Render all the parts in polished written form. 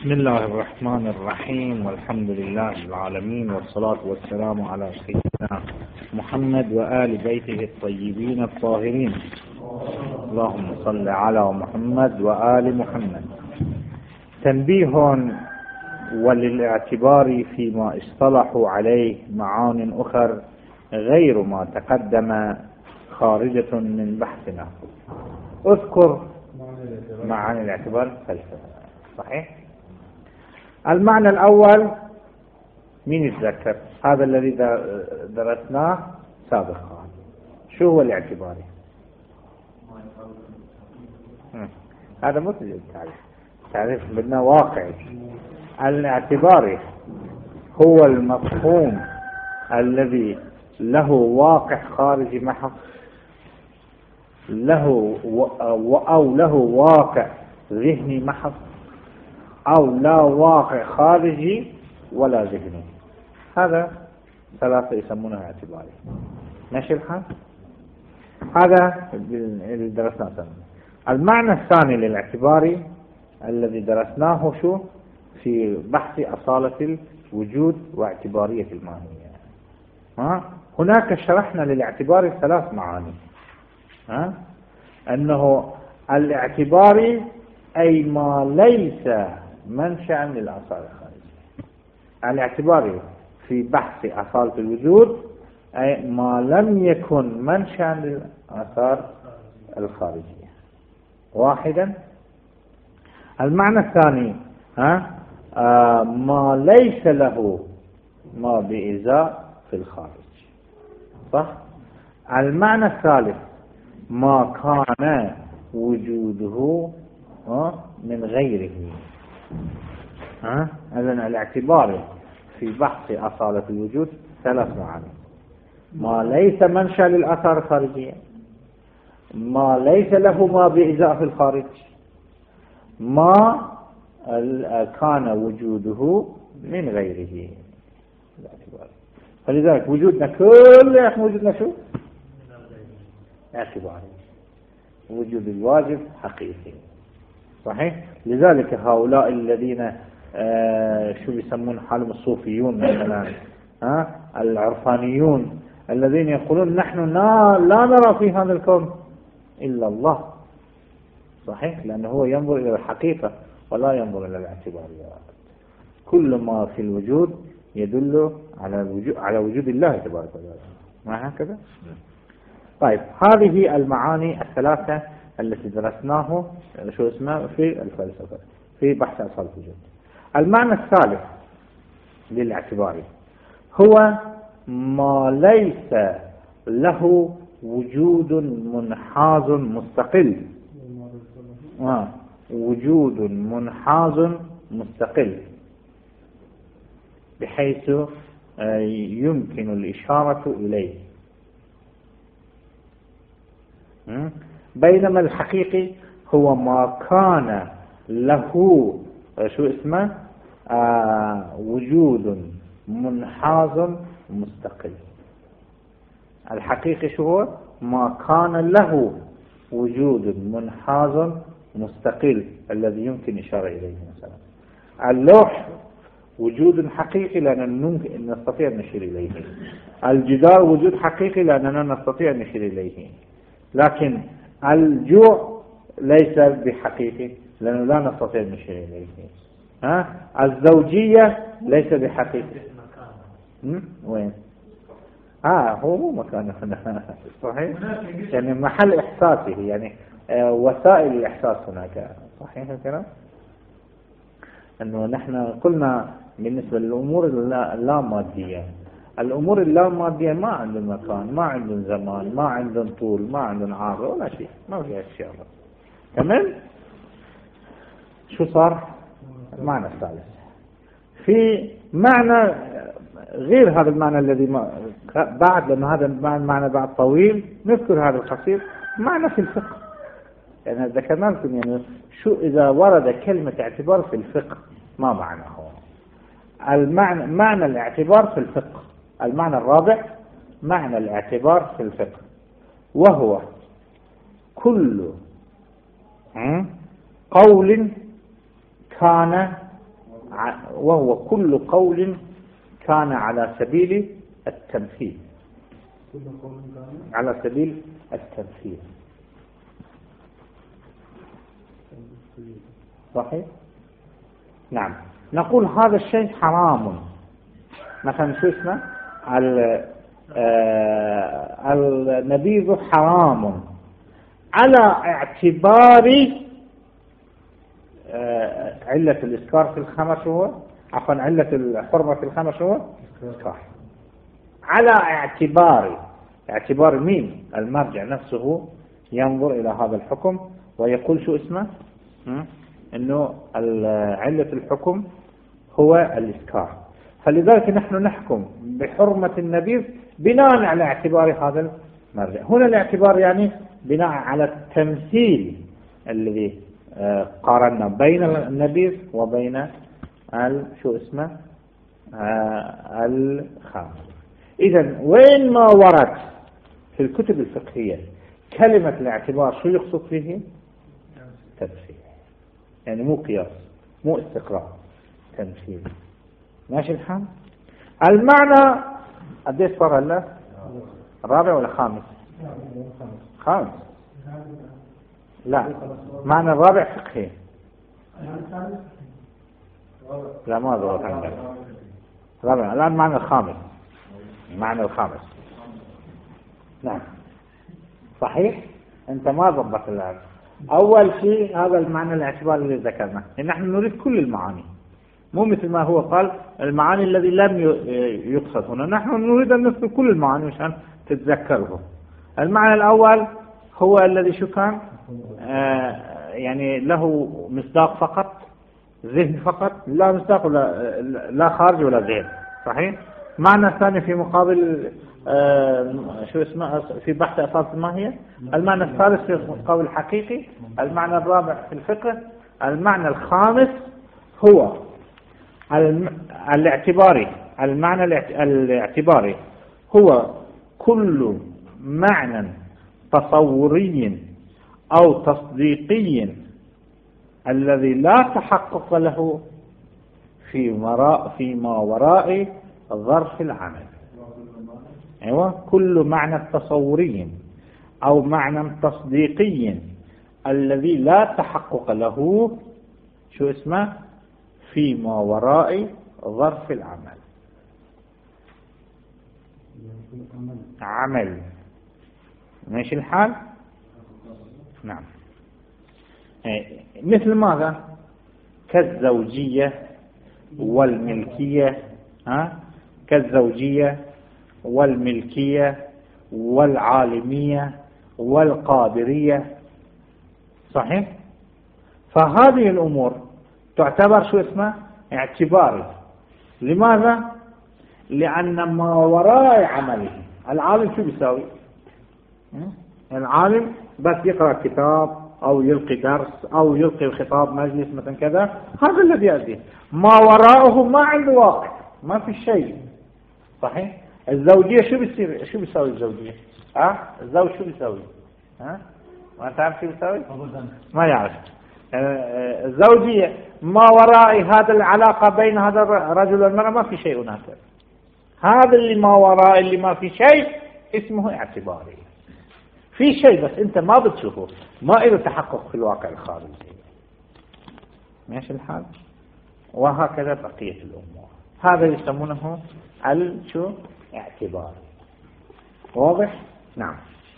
بسم الله الرحمن الرحيم، والحمد لله العالمين، والصلاة والسلام على سيدنا محمد وآل بيته الطيبين الطاهرين. اللهم صل على محمد وآل محمد. تنبيه وللاعتبار فيما اصطلحوا عليه معان أخر غير ما تقدم خارجة من بحثنا. اذكر معاني الاعتبار فلسفة. صحيح؟ المعنى الأول مين يتذكر؟ هذا الذي درسناه سابقا. شو هو الاعتباري؟ هذا مو تعريف بدنا واقعي. الاعتباري هو المفهوم الذي له واقع خارجي محض، أو له واقع ذهني محض، أو لا واقع خارجي ولا ذهني. هذا ثلاثة يسمونها اعتباري. ماشي الحال؟ هذا اللي درسناه سنة. المعنى الثاني للاعتباري الذي درسناه شو في بحث أصالة الوجود واعتبارية الماهية. هناك شرحنا للاعتبار ثلاث معاني. أنه الاعتباري أي ما ليس منشأ للآثار الخارجية. الاعتباري في بحث أصالة الوجود أي ما لم يكن منشأ للآثار الخارجية. واحدا. المعنى الثاني ما ليس له ما بإزاء في الخارج. صح؟ المعنى الثالث ما كان وجوده من غيره. إذن الاعتبار في بحث أصالة الوجود ثلاث معاني: ما ليس منشأ للآثار الخارجية، ما ليس له ما بإزاء في الخارج، ما كان وجوده من غيره. فلذلك وجودنا كله وجودنا شو؟ اعتباري. وجود الواجب حقيقي. صحيح؟ لذلك هؤلاء الذين شو يسمون حالهم الصوفيون مثلا، العرفانيون الذين يقولون نحن لا نرى في هذا الكون إلا الله. صحيح؟ لأنه هو ينظر إلى الحقيقة ولا ينظر إلى الاعتباريات. كل ما في الوجود يدل على وجود الله تبارك وتعالى. ما هكذا؟ طيب، هذه المعاني الثلاثة التي درسناه شو اسمه في الفلسفة في بحث أصالة الوجود. المعنى الثالث للاعتبار هو ما ليس له وجود منحاز مستقل. وجود منحاز مستقل بحيث يمكن الإشارة إليه. بينما الحقيقي هو ما كان له شو اسمه وجود منحاز مستقل. الحقيقي شو هو؟ ما كان له وجود منحاز مستقل الذي يمكن إشارة إليه. مثلا اللوح وجود حقيقي لأننا ممكن نستطيع أن نشير إليه. الجدار وجود حقيقي لأننا نستطيع أن نشير إليه. لكن الجوع ليس بحقيقي لأنه لا نستطيع أن نشير إليه. الزوجية ليس بحقيقي. وين؟ هو مو مكانه. صحيح؟ يعني محل إحساسه، يعني وسائل الإحساس هناك. صحيح الكلام؟ أنه نحن قلنا بالنسبة للأمور اللامادية، الأمور اللامادية ما عندهم مكان، ما عندهم زمان، ما عندهم طول، ما عندهم عرض ولا شيء، ما في أشياء. تمام؟ شو صار؟ المعنى الثالث في معنى غير هذا المعنى الذي بعد، لأن هذا المعنى بعد طويل. نذكر هذا القصير معنى في الفقه. يعني ذكرنا لكم يعني شو إذا ورد كلمة اعتبار في الفقه ما معناه. معنى الاعتبار في الفقه. المعنى الرابع معنى الاعتبار في الفقه، وهو كل قول كان وهو كل قول كان على سبيل التمثيل، على سبيل التمثيل. صحيح؟ نعم. نقول هذا الشيء حرام، مثلا شو اسمه النبيذ حرام على اعتبار علة الإسكار في الخمر، هو عفوا علة الحرمة في الخمر هو إسكار، على اعتبار مين؟ المرجع نفسه ينظر إلى هذا الحكم ويقول شو اسمه إنه علة الحكم هو الإسكار. فلذلك نحن نحكم بحرمة النبيذ بناء على اعتبار هذا المرجع. هنا الاعتبار يعني بناء على التمثيل الذي قارنا بين النبيذ وبين شو اسمه الخمر. إذن وين ما ورد في الكتب الفقهية كلمة الاعتبار شو يقصد فيه؟ تمثيل، يعني مو قياس مو استقراء، تمثيل. ماشي الحال؟ المعنى قديش صار هلا؟ رابع ولا خامس؟ خامس. لا، معنى الرابع فقهي. لا ما ضبط عندك رابع، الآن معنى الخامس، معنى الخامس. نعم صحيح، انت ما ضبط الآن. اول شيء هذا المعنى الاعتبار اللي ذكرناه، نحن نريد كل المعاني، مو مثل ما هو قال المعاني الذي لم يقصد هنا، نحن نريد ان نذكر كل المعاني مشان تتذكره. المعنى الاول هو الذي شو كان يعني له مصداق فقط، ذهن فقط، لا مصداق ولا لا خارج ولا ذهن. صحيح. معنى الثاني في مقابل شو اسمه في بحث أساس الماهية. المعنى الثالث في مقابل الحقيقي. المعنى الرابع في الفقه. المعنى الخامس هو الاعتباري. المعنى الاعتباري هو كل معنى تصوري أو تصديقي الذي لا تحقق له فيما وراء ظرف العمل. أيوة، كل معنى تصوري أو معنى تصديقي الذي لا تحقق له شو اسمه فيما وراء ظرف العمل. عمل. ماشي الحال؟ نعم. مثل ماذا؟ كالزوجية والملكية، كالزوجية والملكية والعالمية والقادرية. صحيح. فهذه الأمور تعتبر شو اسمه اعتباري. لماذا؟ لأن ما وراء عمله. العالم شو بيساوي؟ العالم بس يقرأ كتاب أو يلقي درس أو يلقي خطاب مجلس مثلا كذا، هذا الذي يأتي. ما وراءه ما عنده واقع، ما في شيء. صحيح. الزوجية شو بيصير؟ شو بيساوي الزوجية؟ الزوج شو بيساوي؟ ما تعرف شو بيساوي؟ ما يعرف. الزوجية ما وراء هذا العلاقة بين هذا الرجل والمرأة ما في شيء هناك. هذا اللي ما وراء اللي ما في شيء اسمه اعتباري. في شيء بس انت ما بتشوفه، ما له تحقق في الواقع الخارجي. ماشي الحال؟ وهكذا بقية الأمور. هذا يسمونه شو اعتبار. واضح؟ نعم.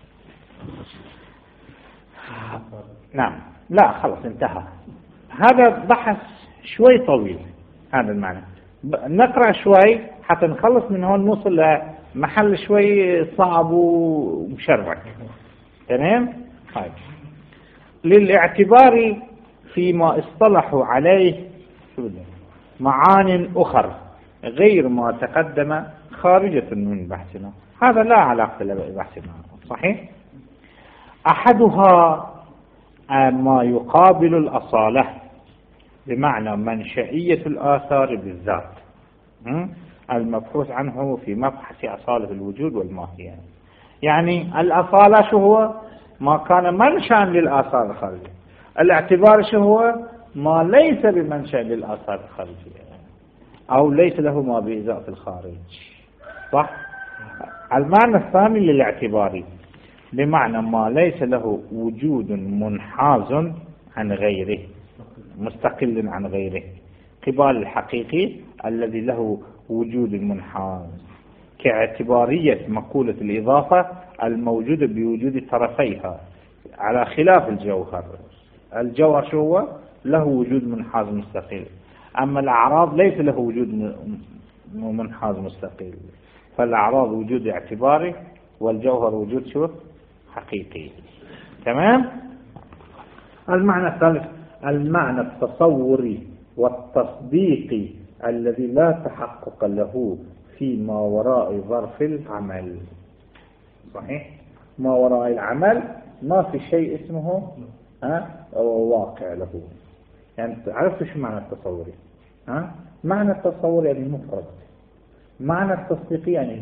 نعم. لا خلص انتهى. هذا بحث شوي طويل هذا المعنى. نقرأ شوي حتى نخلص من هون، نوصل لمحل شوي صعب ومشرك. تمام؟ طيب. للاعتبار فيما اصطلحوا عليه معان أخر غير ما تقدم خارجة من بحثنا. هذا لا علاقة ببحثنا. صحيح. أحدها ما يقابل الأصالة، بمعنى منشئية الآثار بالذات المبحوث عنه في مبحث أصالة الوجود والماهية. يعني الأصالة شو هو؟ ما كان منشأ للآثار الخارجية. الاعتبار شو هو؟ ما ليس بمنشأ للآثار الخارجية أو ليس له ما بإزاء في الخارج. صح؟ المعنى الثاني للاعتباري بمعنى ما ليس له وجود منحاز عن غيره مستقل عن غيره، قبال الحقيقي الذي له وجود منحاز، كاعتبارية مقولة الإضافة الموجودة بوجود طرفيها، على خلاف الجوهر. الجوهر شو هو؟ له وجود منحاز مستقل، أما الأعراض ليس له وجود منحاز مستقل، فالأعراض وجود اعتباري والجوهر وجود شو؟ حقيقي. تمام؟ المعنى الثالث المعنى التصوري والتصديقي الذي لا تحقق له فيما وراء ظرف العمل. صحيح؟ ما وراء العمل ما في شيء اسمه واقع له. يعني عرفت شو معنى التصوري؟ معنى التصوري يعني مفرد، معنى التصديقي يعني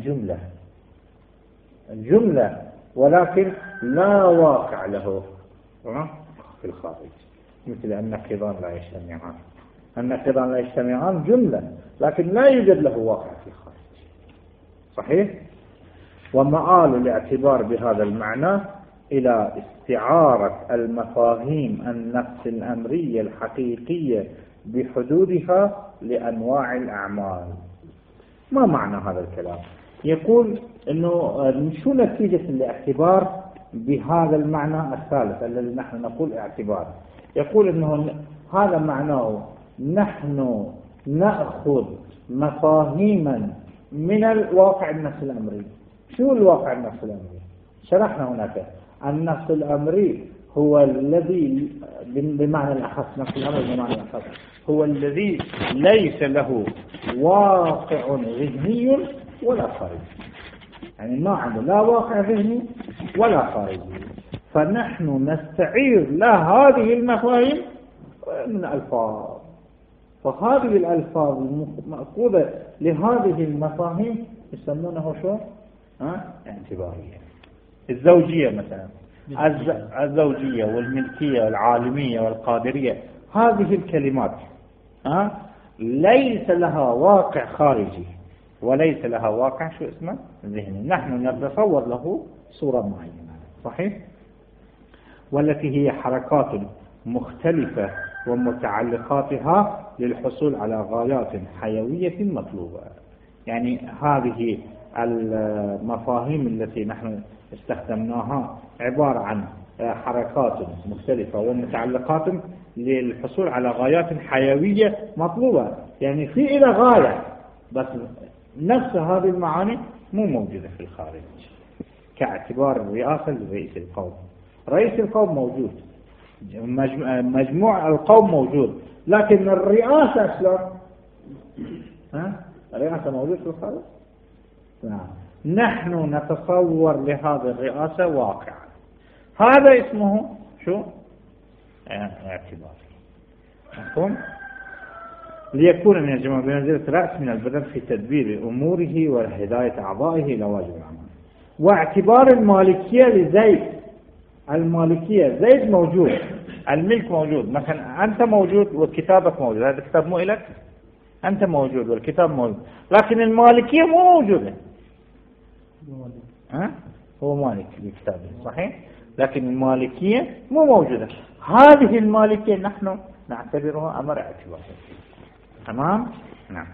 جملة ولكن لا واقع له في الخارج، مثل النقيضان لا يجتمعان. النقيضان لا يجتمعان جملة لكن لا يوجد له واقع في الخارج. صحيح؟ ومآل الاعتبار بهذا المعنى إلى استعارة المفاهيم النفس الأمرية الحقيقية بحدودها لأنواع الأعمال. ما معنى هذا الكلام؟ يقول إنه شو نتيجة الاعتبار بهذا المعنى الثالث الذي نحن نقول اعتبار. يقول إنه هذا معناه نحن نأخذ مفاهيما من الواقع النفس الأمري. شو الواقع النفس الأمري؟ شرحنا هناك النفس الأمري هو الذي بمعنى الأخص، نفس الأمر بمعنى الأخص هو الذي ليس له واقع ذهني ولا خارجي، يعني ما عنده لا واقع ذهني ولا خارجي، فنحن نستعير له هذه المفاهيم من ألفاظ، فهذه الألفاظ المأخوذة لهذه المفاهيم يسمونه شو؟ اعتبارية. الزوجية مثلا، الزوجية والملكية والعالمية والقادرية، هذه الكلمات ليس لها واقع خارجي وليس لها واقع شو اسمه ذهني، نحن نتصور له صورة معينة. صحيح؟ والتي هي حركات مختلفة ومتعلقاتها للحصول على غايات حيوية مطلوبة. يعني هذه المفاهيم التي نحن استخدمناها عبارة عن حركات مختلفة ومتعلقات للحصول على غايات حيوية مطلوبة، يعني في إلى غاية، بس نفس هذه المعاني مو موجودة في الخارج، كاعتبار الرئاسة لرئيس القوم. رئيس القوم موجود، مجموع القوم موجود، لكن الرئاسة شلون؟ الرئاسة موجود في الخارج؟ نعم. نحن نتصور لهذه الرئاسة واقعا، هذا اسمه شو؟ اعتباري. مفهوم؟ ليكون من الجماعة بمنزلة رأس من البدن في تدبير أموره وهداية أعضائه إلى واجب العمل. واعتبار المالكية لزيد، المالكية زيد موجود، الملك موجود، مثلا أنت موجود وكتابك موجود، هذا الكتاب مو إلك، أنت موجود والكتاب موجود، لكن المالكية مو موجودة. هو مالك لكتابه صحيح، لكن المالكية مو موجودة. هذه المالكية نحن نعتبرها أمر اعتباري. تمام؟ نعم.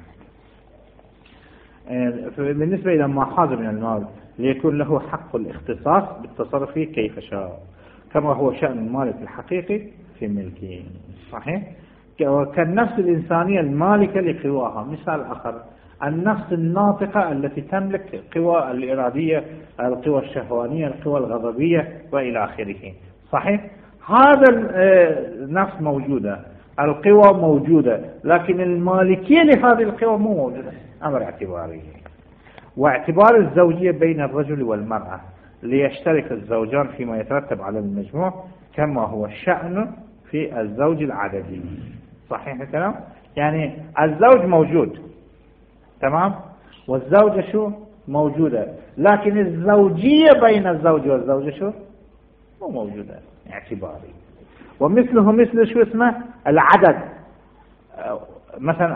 بالنسبة إلى ما حاز من المال ليكون له حق الاختصاص بالتصرف فيه كيف شاء، كما هو شأن المالك الحقيقي في ملكه. صحيح؟ كالنفس الإنسانية المالكة لقواها. مثال آخر، النفس الناطقة التي تملك قوى الإرادية، القوى الشهوانية، القوى الغضبية وإلى آخره. صحيح؟ هذا النفس موجودة، القوى موجودة، لكن المالكية لهذه القوى مو موجودة، أمر اعتباري. واعتبار الزوجية بين الرجل والمرأة ليشترك الزوجان فيما يترتب على المجموع، كما هو الشأن في الزوج العددي. صحيح الكلام؟ يعني الزوج موجود، تمام، والزوجة شو موجودة، لكن الزوجية بين الزوج والزوجة شو مو موجودة، اعتباري. ومثله مثل شو اسمه العدد، مثلا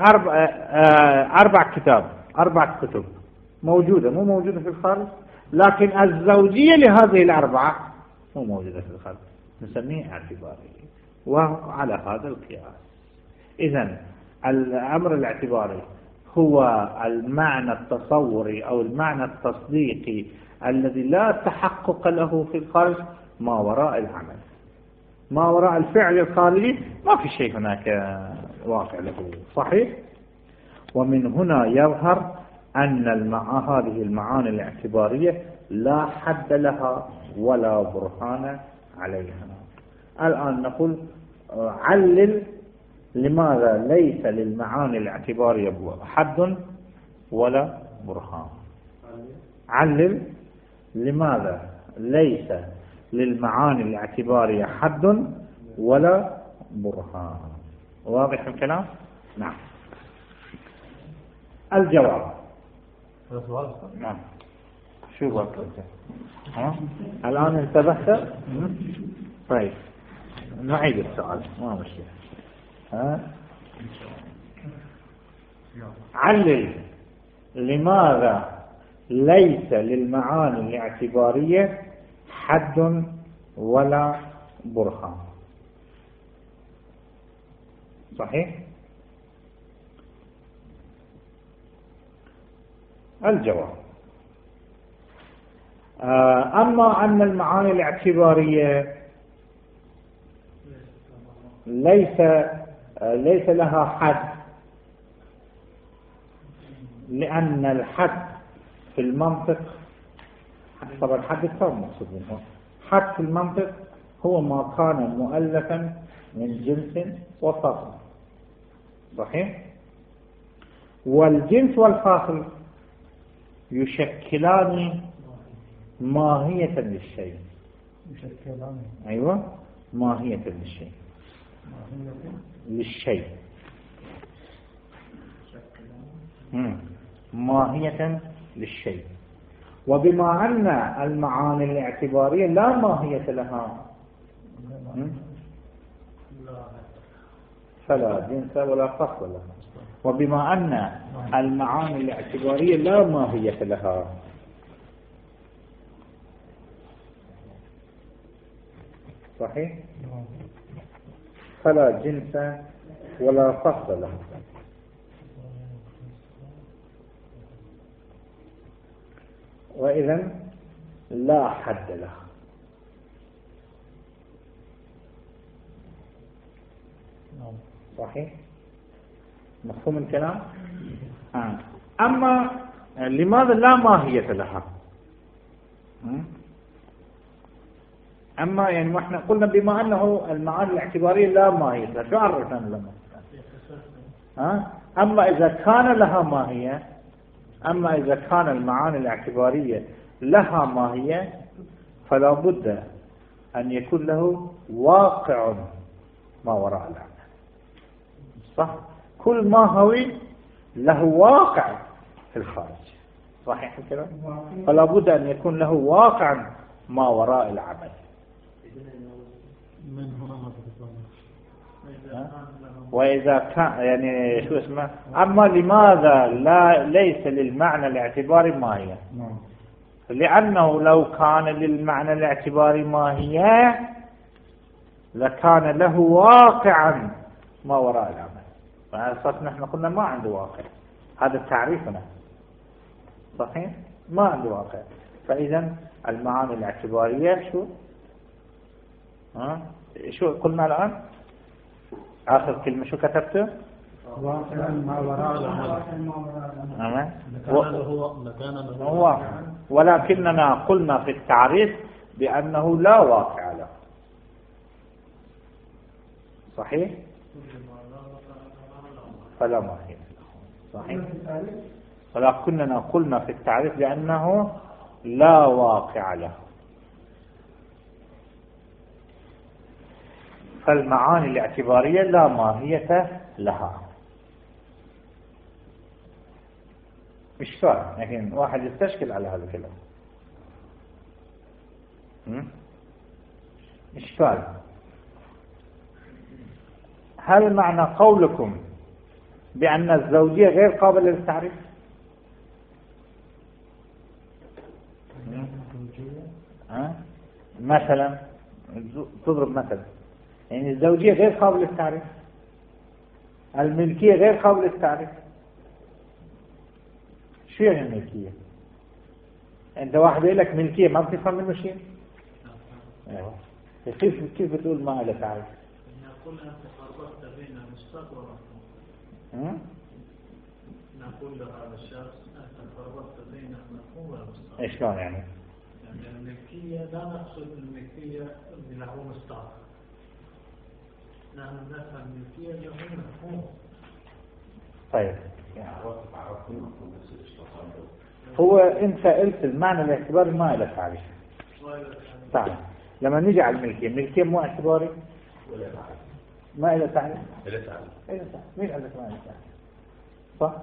4 كتب موجودة، مو موجودة في الخارج، لكن الزوجية لهذه ال4 مو موجودة في الخارج، نسميه اعتباري، وعلى هذا القياس. إذن الأمر الاعتباري هو المعنى التصوري أو المعنى التصديقي الذي لا تحقق له في الخارج، ما وراء العمل، ما وراء الفعل الخارجي، ما في شيء هناك واقع له. صحيح؟ ومن هنا يظهر أن هذه المعاني الاعتبارية لا حد لها ولا برهان عليها. الآن نقول علل لماذا ليس للمعاني الاعتبارية حد ولا برهان. علل لماذا ليس للمعاني الاعتبارية حد ولا برهان. واضح الكلام؟ نعم. الجواب نعم. شو بقى الآن انتبهت؟ طيب نعيد السؤال، ما مشكلة. علل لماذا ليس للمعاني الاعتبارية حد ولا برهان. صحيح؟ الجواب أما أن المعاني الاعتبارية ليس لها حد، لأن الحد في المنطق، طبعا حد الثاني مقصود منه، حد في المنطق هو ما كان مؤلفا من جنس وفصل. صحيح؟ والجنس والفاصل يشكلان ماهية للشيء. أيوة، ماهية للشيء ماهية للشيء. وبما أن المعاني الاعتبارية لا ماهية لها فلا جنس ولا فصل لها. وبما أن المعاني الاعتبارية لا ماهية لها صحيح، فلا جنس ولا فصل لها. وإذن لا حد لها. صحيح؟ مفهوم الكلام؟ أما لماذا لا ماهية لها؟ أما يعني احنا قلنا بما أنه المعاني الاعتبارية لا ماهية لها، شو عرفنا لما؟ أما إذا كان لها ماهية، أما إذا كان المعاني الاعتبارية لها ماهية فلا بد أن يكون له واقع ما وراء العمل. صح؟ كل ماهوي له واقع في الخارج. صحيح الكلام؟ فلا بد أن يكون له واقع ما وراء العمل. وإذا كان يعني شو اسمه. أما لماذا ليس للمعنى الاعتباري ماهية؟ لأنه لو كان للمعنى الاعتباري ماهية لكان له واقعا ما وراء العمل. فأساسا نحن قلنا ما عنده واقع، هذا تعريفنا. صحيح؟ ما عنده واقع. فإذا المعاني الاعتبارية شو قلنا الآن؟ آخر كلمة شو كتبته؟ واقعا ما وراء العمل. هو ولكننا قلنا في التعريف بأنه لا واقع له. صحيح؟ فلا ماهية. صحيح؟ ولكننا قلنا في التعريف بأنه لا واقع له. فالمعاني الاعتبارية لا ماهية لها. إشكال، لكن واحد يستشكل على هذا الكلام. إشكال. هل معنى قولكم بأن الزوجية غير قابلة للتعريف؟ مثلا تضرب مثلا، يعني الزوجية غير قابلة للتعريف، الملكية غير قابلة للتعريف. شو يعني الملكية؟ انت واحد يقول لك ملكية ما بتفهم منه شيء. ايوه، كيف بتقول ما له تعريف؟ نقول انت فرقت بين مشتق ومفهوم. نقول لهذا الشخص انت فرقت بين المفهوم والمشتق. شلون يعني؟ يعني الملكية لا نقصد الملكية اللي هو مشتق، نحن نفهم الملكية اللي هو مفهوم. طيب هو انت قلت المعنى الاعتباري ما له تعريف. طيب لما نيجي على الملكية، الملكية مو اعتباري ولا تعريف، ما له تعريف. مين قال لك ما له تعريف؟ صح؟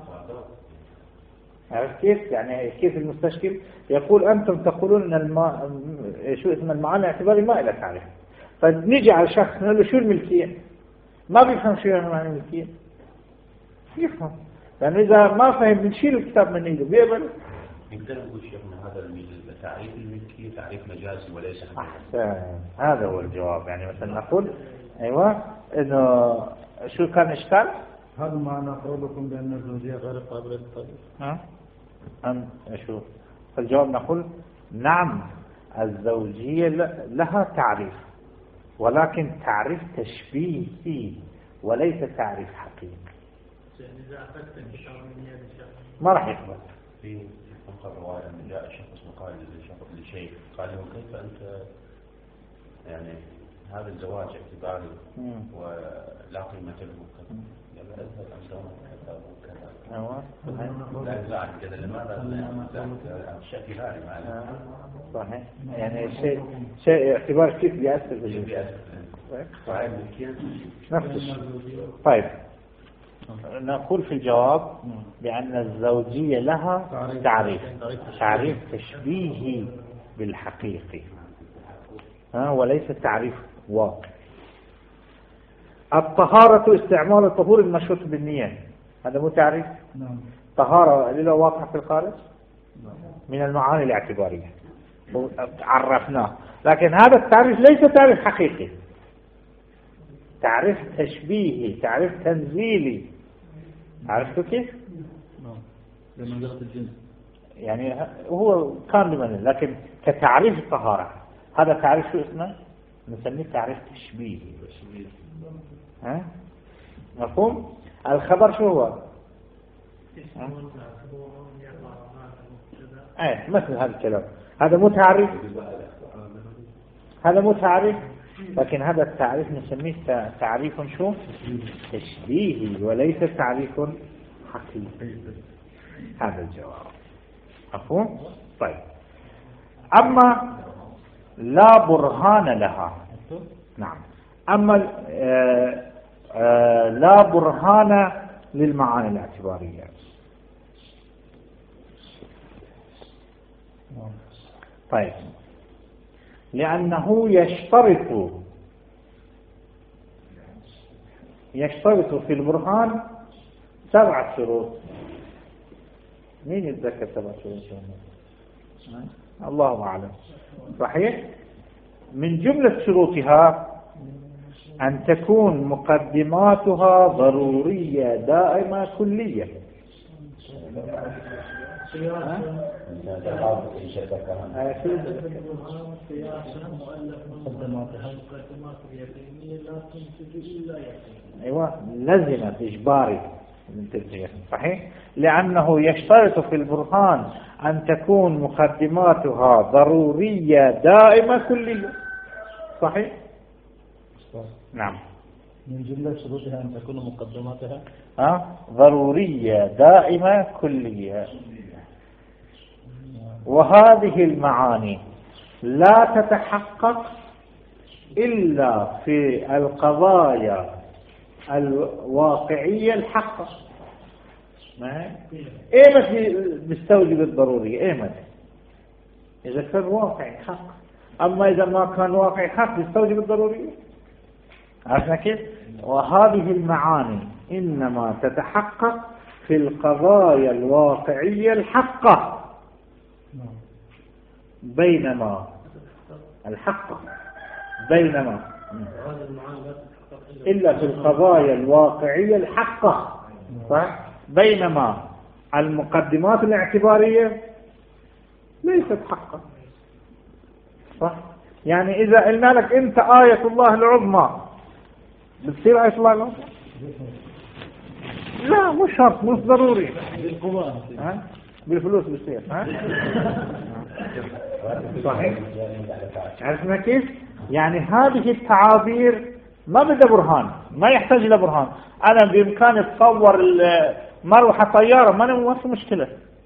عرفت كيف؟ يعني كيف المستشكل يقول أنتم تقولون أن شو اسم المعنى الاعتباري ما له تعريف، فنيجي على شخص نقول له شو الملكية؟ ما بيفهم شو يعني معنى الملكية؟ يفهم، لأنه إذا ما فهم بنشيل الكتاب من إيده بيقبل. نقدر نقول شيخنا هذا تعريف الملكية تعريف مجازي وليس أحسن، هذا هو الجواب. يعني مثلا نقول أيوة إنه شو كان إشكال؟ هذا معنى قولكم بأن الزوجية غير قابلة للتعريف. شو فالجواب؟ نقول نعم الزوجية لها تعريف، ولكن تعريف تشبيهي وليس تعريف حقيقي. ما راح يقبل. في الرواية أن جاء شخص وقال لشيخ قال له كيف أنت يعني هذا الزواج اعتباري ولا قيمة له؟ قال اذهب أنت وكذا. لا يزعل كذا لماذا؟ الشيء ثاني معنا. صحيح، يعني شيء اعتبار كيف بيأثر في الجنسية. نفس الشيء. طيب نقول في الجواب بأن الزوجية لها تعريف تشبيهي بالحقيقي وليس تعريف واقع. الطهارة استعمال الطهور المشروط بالنية، هذا مو تعريف. طهارة له واقع في الخارج من المعاني الاعتبارية عرفناه، لكن هذا التعريف ليس تعريف حقيقي، تعريف تشبيهي، تعريف تنزيلي. عرفتوا كيف؟ بمنزلة الجنس، يعني هو كان بمنزل، لكن كتعريف الطهارة هذا تعريف شو اسمه؟ نسميه تعريف تشبيهي. مفهوم؟ الخبر شو هو؟ مثل هذا الكلام، هذا مو تعريف، هذا مو تعريف، لكن هذا التعريف نسميه تعريف شو؟ تشبيهي وليس تعريف حقيقي. هذا الجواب. مفهوم؟ طيب أما لا برهان لها، نعم، أما لا برهان للمعاني الاعتبارية. طيب لأنه يشترط في البرهان 7 شروط. مين يتذكر 7 شروط؟ الله أعلم. صحيح، من جملة شروطها أن تكون مقدماتها ضرورية دائمة كلية. أيوة لازمة إجباري. صحيح، لأنه يشترط في البرهان أن تكون مقدماتها ضرورية دائمة كلية. صحيح؟ نعم، من جملة شروطها أن تكون مقدماتها ضرورية دائمة كلية. وهذه المعاني لا تتحقق إلا في القضايا الواقعية الحقة. ايمت بيستوجب الضرورية؟ ايمت إذا كان واقعي حق. أما إذا ما كان واقعي حق بيستوجب الضرورية. عرفنا كيف؟ وهذه المعاني إنما تتحقق في القضايا الواقعية الحقة، بينما إلا في القضايا الواقعية الحقة، صح؟ بينما المقدمات الاعتبارية ليست حقا، صح؟ يعني إذا قلنا لك أنت آية الله العظمى بتصير آية الله العظمى؟ لا، مش شرط، مش ضروري. بالفلوس بتصير. صحيح. عرفنا كيف؟ يعني هذه التعابير ما بدها برهان، ما يحتاج إلى برهان. أنا بإمكاني أتصور مروحة طيارة، ما في مشكلة.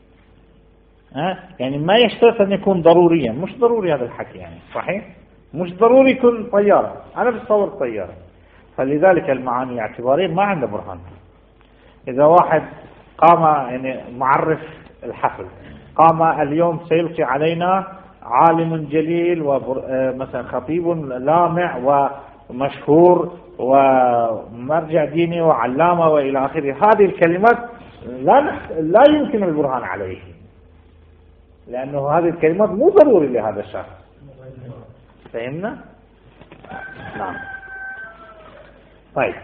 يعني ما يشترط أن يكون ضروريا، مش ضروري هذا الحكي يعني. صحيح؟ مش ضروري يكون طيارة، أنا بتصور طيارة. فلذلك المعاني الاعتبارية ما عنده برهان. إذا واحد قام يعني معرف الحفل، قام اليوم سيلقي علينا عالم جليل ومثلا خطيب لامع ومشهور ومرجع ديني وعلامة وإلى آخره، هذه الكلمات لا يمكن البرهان عليه، لأنه هذه الكلمات مو ضروري لهذا الشخص. فهمنا؟ نعم. طيب،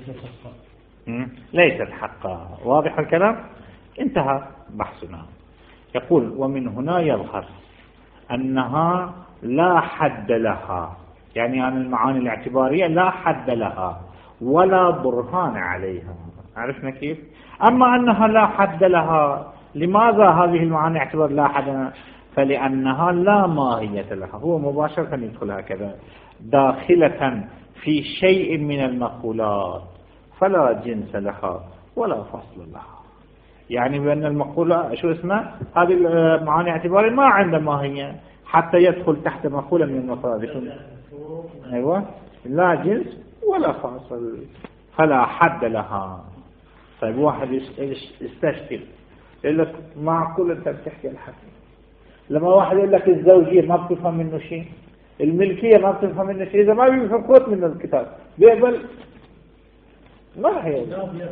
ليست حقا. واضح الكلام؟ انتهى بحثنا. يقول: ومن هنا يظهر أنها لا حد لها، يعني عن المعاني الاعتبارية لا حد لها ولا برهان عليها. عرفنا كيف؟ أما أنها لا حد لها، لماذا هذه المعاني الاعتبارية لا حد لها؟ فلأنها لا ماهية لها. هو مباشرة يدخل هكذا: داخلة في شيء من المقولات، فلا جنس لها ولا فصل لها. يعني بأن المقولة شو اسمها؟ هذه المعاني اعتبارية ما عندها ماهية حتى يدخل تحت مقولة من المصادر. أيوة، لا جنس ولا فصل، فلا حد لها. طيب، واحد يستشكل يقول لك: معقول أنت بتحكي الحكي؟ لما واحد يقول لك الزوجية ما بتفهم منه شيء، الملكية ما بتفهم منه شيء، إذا ما بيفهم قوت من الكتاب بيقبل؟ ما هي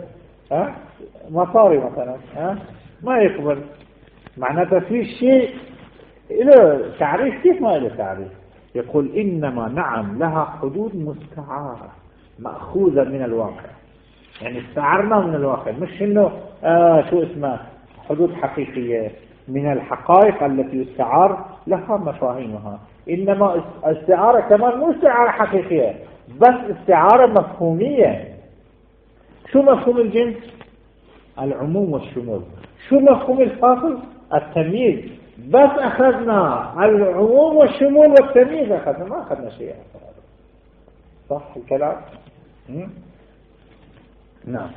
مصاري مثلا ما يقبل. معناته في شيء له تعريف. كيف ما له تعريف؟ يقول: إنما نعم لها حدود مستعارة مأخوذة من الواقع، يعني استعرنا من الواقع، مش إنه شو اسمه حدود حقيقية من الحقائق التي يستعار لها مفاهيمها. إنما استعارة كمان مو استعارة حقيقية، بس استعارة مفهومية. شو مفهوم الجنس؟ العموم والشمول. شو مفهوم الفاصل؟ التمييز. بس أخذنا العموم والشمول والتمييز، ما أخذنا شيء. صح الكلام؟ نعم.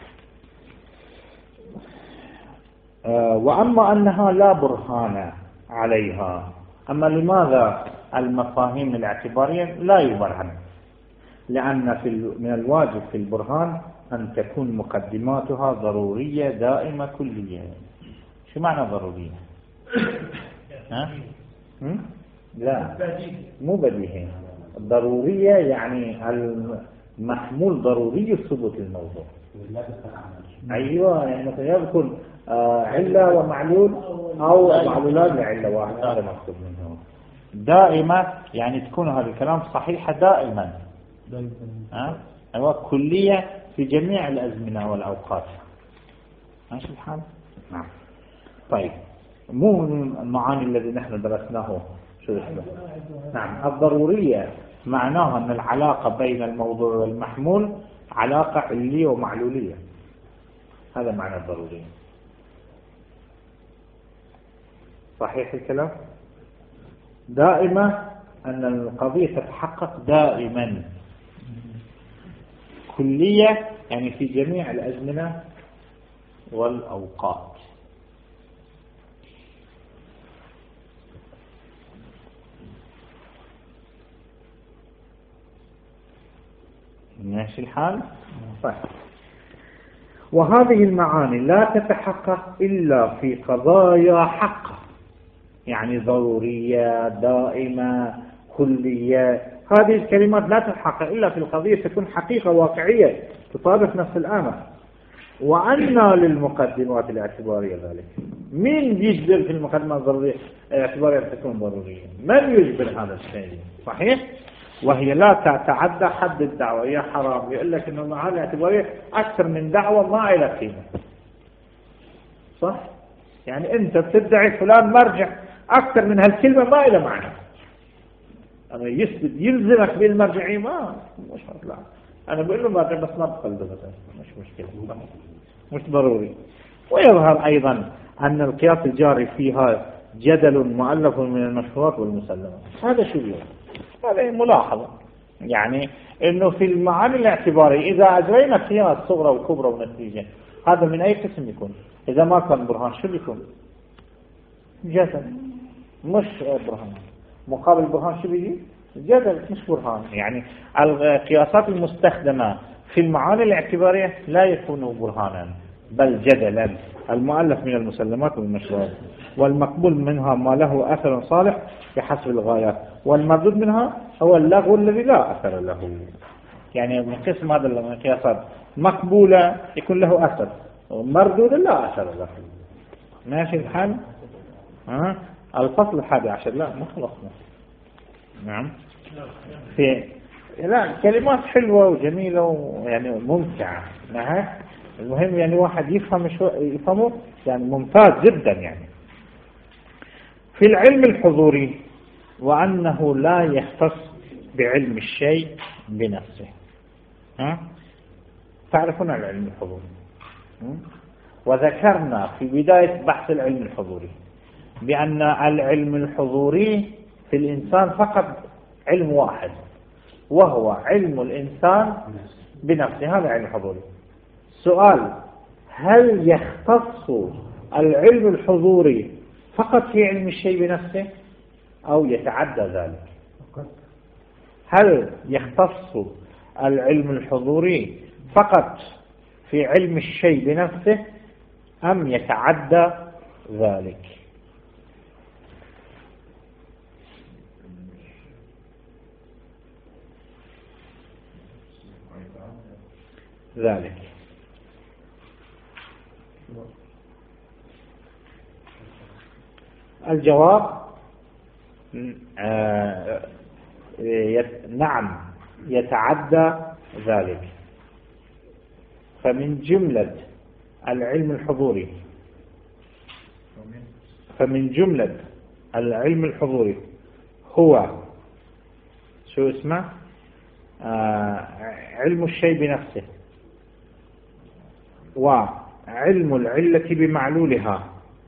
وأما أنها لا برهان عليها. أما لماذا المفاهيم الاعتبارية لا يبرهن؟ لأن من الواجب في البرهان أن تكون مقدماتها ضرورية دائمة كلية. شو معنى ضرورية؟ لا، مو بديهي. ضرورية يعني المحمول ضروري ثبوت الموضوع. أيوة، يعني مثلا يكون علة ومعلول أو معلولان لعلة واحدة، هذا مقصود منه. دائمة يعني تكون هذا الكلام صحيحة دائما. أيوة، كلية في جميع الأزمنة والأوقات. ماشي الحال؟ نعم. طيب، مو المعاني الذي نحن درسناه شو اسمه؟ نعم. الضرورية معناها أن العلاقة بين الموضوع والمحمول علاقة علية ومعلولية. هذا معنى الضرورية. صحيح الكلام؟ دائما أن القضية تتحقق دائما. كلية يعني في جميع الأزمنة والأوقات. ماشي الحال؟ طيب. وهذه المعاني لا تتحقق إلا في قضايا حقة، يعني ضرورية دائمة كلية. هذه الكلمات لا تلحق إلا في القضية تكون حقيقة واقعية تطابق نفس الأمر. وأن للمقدمات الاعتبارية ذلك، من يجبر في المقدمات الضرورية الاعتبارية تكون ضرورية؟ من يجبر هذا الشيء؟ صحيح؟ وهي لا تتعدى حد الدعوة. يا حرام يقول لك إنه المعاني الاعتبارية أكثر من دعوة ما إلى قيمة. صح؟ يعني أنت بتدعي فلان مرجع أكثر من هالكلمة ما إلى معنى. أنا يلزمك بالمرجعية ما مش لا. أنا بقول له مرجع بس ما بقلده مثلا مش مشكلة مش ضروري. ويظهر أيضا أن القياس الجاري فيها جدل مؤلف من المشهورات والمسلمات. هذا شو اليوم؟ هذه ملاحظة يعني إنه في المعاني الاعتبارية إذا أجرينا قياس صغرى وكبرى ونتيجة هذا من أي قسم يكون؟ إذا ما كان برهان شو بيكون؟ جدل مش برهان. مقابل برهان شو بيجي؟ جدل مش برهان. يعني القياسات المستخدمة في المعاني الاعتبارية لا يكون برهانا بل جدلا، المؤلف من المسلمات والمشروعات، والمقبول منها ما له أثر صالح بحسب الغايات، والمردود منها هو اللغو الذي لا أثر له. يعني من قسم هذا القياسات مقبولة يكون له أثر، ومردود لا أثر له. ماشي الحال؟ الفصل 11 لا ما خلصنا. نعم لا كلمات حلوة وجميلة ويعني ممتعة. نعم المهم يعني واحد يفهمه يعني ممتاز جدا. يعني في العلم الحضوري وأنه لا يختص بعلم الشيء بنفسه. تعرفون العلم الحضوري؟ وذكرنا في بداية بحث العلم الحضوري بأن العلم الحضوري في الإنسان فقط علم واحد وهو علم الإنسان بنفسه. هذا علم حضوري. سؤال: هل يختص العلم الحضوري فقط في علم الشيء بنفسه أو يتعدى ذلك؟ هل يختص العلم الحضوري فقط في علم الشيء بنفسه أم يتعدى ذلك؟ الجواب نعم يتعدى ذلك. فمن جملة العلم الحضوري هو شو اسمه علم الشيء بنفسه، وعلم العلة بمعلولها،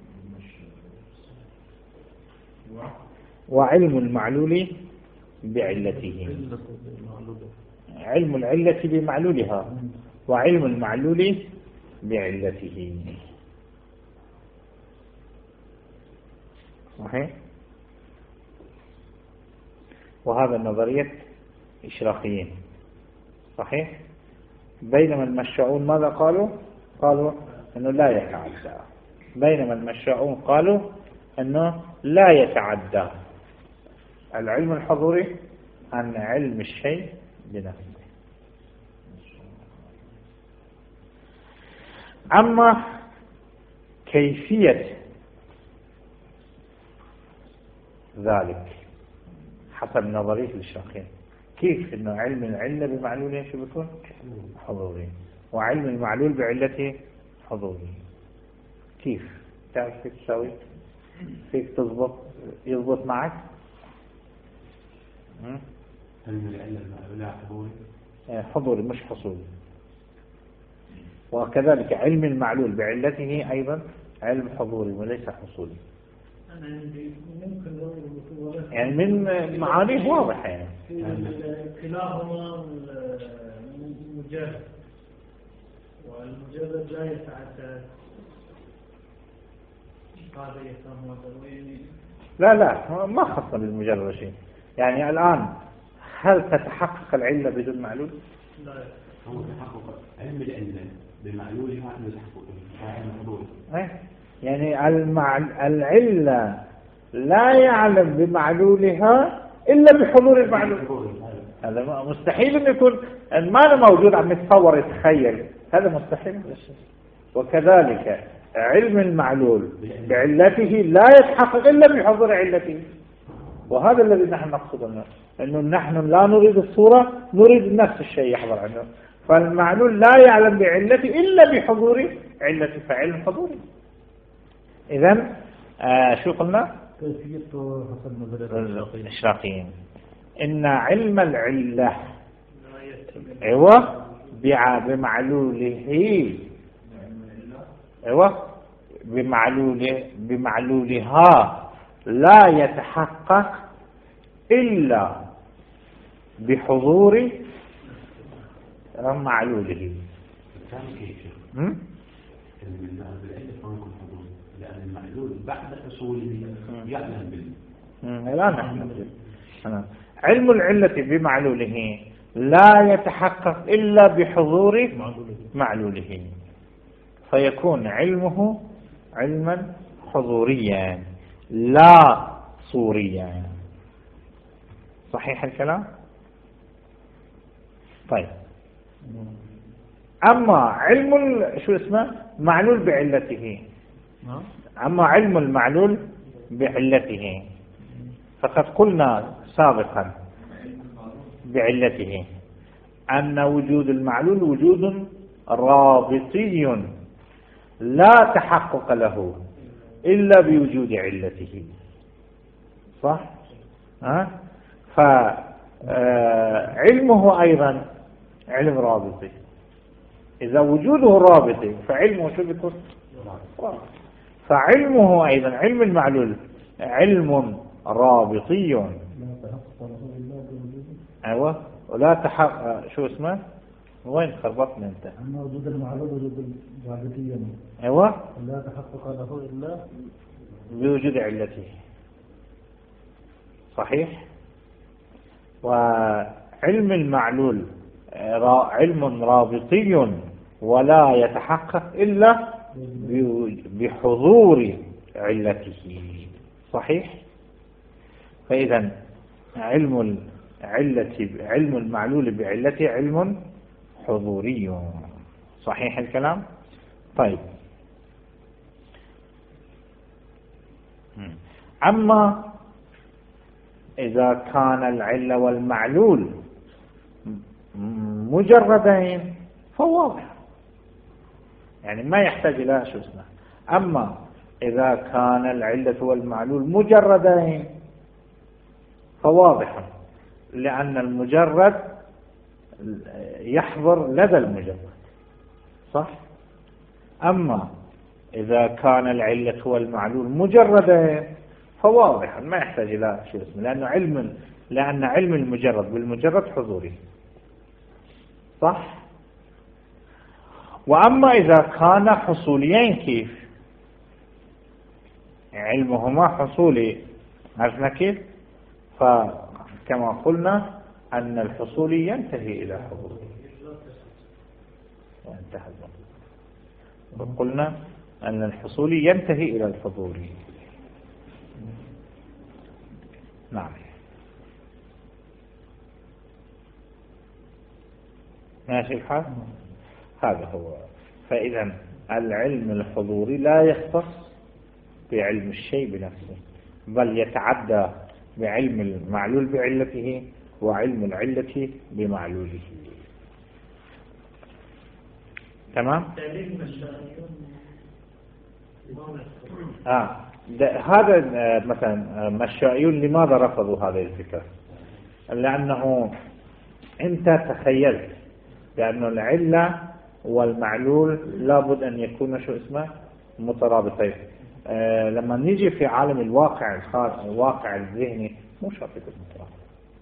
وعلم المعلول بعلته. علم العلة بمعلولها وعلم المعلول بعلته. صحيح؟ وهذا نظرية إشراقيين. صحيح؟ بينما المشاؤون ماذا قالوا؟ قالوا أنه لا يتعدى. بينما المشاؤون قالوا أنه لا يتعدى العلم الحضوري عن علم الشيء بنفسه. أما كيفية ذلك حسب نظرية الإشراقيين، كيف إنه علم العلة بمعلوله شو بيكون؟ حضوري، وعلم المعلول بعلته حضوري. كيف؟ تعرف كيف تسوي؟ كيف يضبط معك؟ علم العلة بمعلولها حضوري؟ حضوري مش حصولي. وكذلك علم المعلول بعلته أيضا علم حضوري وليس حصولي. يعني من معانيه واضحة. يعني كلاهما مجرد، والمجرد لا يتعدى. هذا يفهم ضروري. لا ما خص بالمجرد شيء. يعني الآن هل تتحقق العلة بدون معلول؟ لا. هو تحقق علم العلة بمعلولها أنه تحقق علم حضوري. يعني العلة لا يعلم بمعلولها إلا بحضور المعلول. هذا مستحيل أن يكون ما موجود عم يتصور يتخيل، هذا مستحيل. وكذلك علم المعلول بعلته لا يتحقق إلا بحضور علته، وهذا الذي نحن نقصده، أنه نحن لا نريد الصورة، نريد نفس الشيء يحضر عنه. فالمعلول لا يعلم بعلته إلا بحضور علته، فعلم حضوري. إذن شو قلنا؟ كيفية حصل نظرية الإشراقيين إن علم العلة أيوة بمعلوله، أيوة بمعلولها لا يتحقق إلا بحضور معلوله. لأن المعلول بعد حصوله يعلم لا نحن علم العلة بمعلوله لا يتحقق إلا بحضور معلوله، فيكون علمه علما حضوريا لا صوريا. صحيح الكلام؟ طيب، أما علم شو اسمه معلول بعلته، أما علم المعلول بعلته فقد قلنا سابقا بعلته أن وجود المعلول وجود رابطي لا تحقق له إلا بوجود علته. صح؟ فعلمه أيضا علم رابطي، إذا وجوده رابطي فعلمه شو بيكون؟ فعلمه أيضا علم المعلول علم رابطي. أيوة، ولا تحقق شو اسمه؟ وين خربطنا أنت؟ أما وجود المعلول وجود رابطي، أيوة، لا تحقق له إلا بوجود علته. صحيح. وعلم المعلول علم رابطي ولا يتحقق إلا بحضور علته. صحيح. فإذا علم المعلول بعلته علم حضوري. صحيح الكلام. طيب، أما إذا كان العلة والمعلول مجردين فواضح، يعني ما يحتاج إلى شو اسمه. أما إذا كان العلة والمعلول مجردين فواضح، لأن المجرد يحضر لدى المجرد. صح. أما إذا كان العلة والمعلول مجردين فواضح ما يحتاج إلى شو اسمه، لأن علم المجرد بالمجرد حضوري. صح. وأما إذا كان حصوليين كيف؟ علمهما حصولي، عرفنا كيف؟ فكما قلنا أن الحصولي ينتهي إلى حضوري وانتهى. وقلنا أن الحصولي ينتهي إلى الحضوري. نعم. ماشي الحال. هذا هو. فإذا العلم الحضوري لا يختص بعلم الشيء بنفسه، بل يتعدى بعلم المعلول بعلته وعلم العلة بمعلوله. تمام. هذا مثلا مشائيون لماذا رفضوا هذه الفكرة؟ لأنه أنت تخيلت لأنه العلة والمعلول لابد أن يكون شو اسمه مترابطين. لما نيجي في عالم الواقع الخاص الواقع الذهني مو شرط يكون مترابط.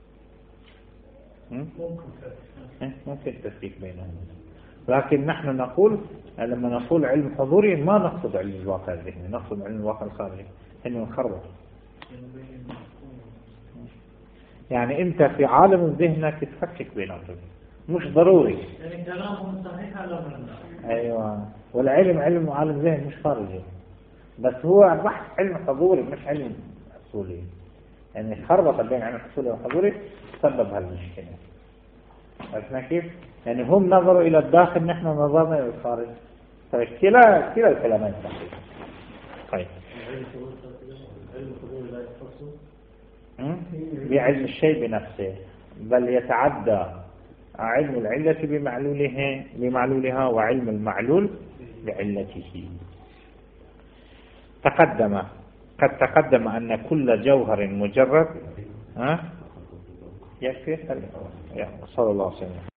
ممكن تفريق بينهم، لكن نحن نقول لما نقول علم حضوري ما نقصد علم الواقع الذهني، نقصد علم الواقع الخارجي، إنه نخرج. يعني أنت في عالم ذهنك تفكك بينهم، مش ضروري. يعني كلامهم صحيح ولا لا؟ أيوة. والعلم علم وعالم ذهن مش خارجي، بس هو البحث علم حضوري مش علم حصولي. يعني خربط بين علم حصولي وحضوري سبب هالمشكلة. عرفنا كيف؟ يعني هم نظروا إلى الداخل، نحن نظرنا إلى الخارج. كلا الكلامين صحيح. طيب بعلم الشيء بنفسه، بل يتعدى علم العلة بمعلولها وعلم المعلول بعلته. قد تقدم أن كل جوهر مجرد يكفي. صلى الله عليه وسلم.